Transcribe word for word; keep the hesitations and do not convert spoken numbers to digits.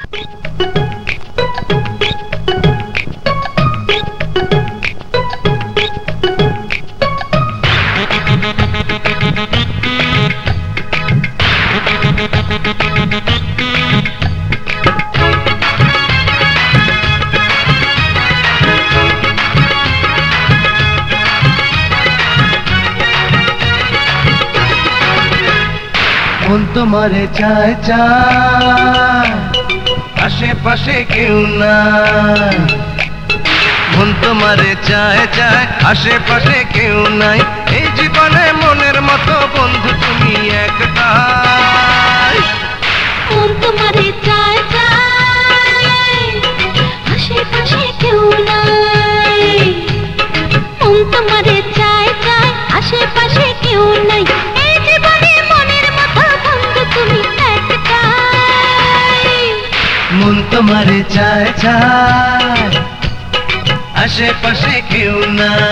মন তোমারে চায় চায়, আশেপাশে কেউ নাই। মন তোমারে চায় চায়, আশেপাশে কেউ নাই। এই জীবনে মনের মতো বন্ধু তুমি একটাই। মন তোমারে চায় চায়, আশেপাশে কেউ নাই। মন তোমারে চায় চায়, আশেপাশে কেউ নাই। এই জীবনে মনের মতো বন্ধু তুমি একটাই। মন তোমারে চায় চায়, আশেপাশে কেউ নাই।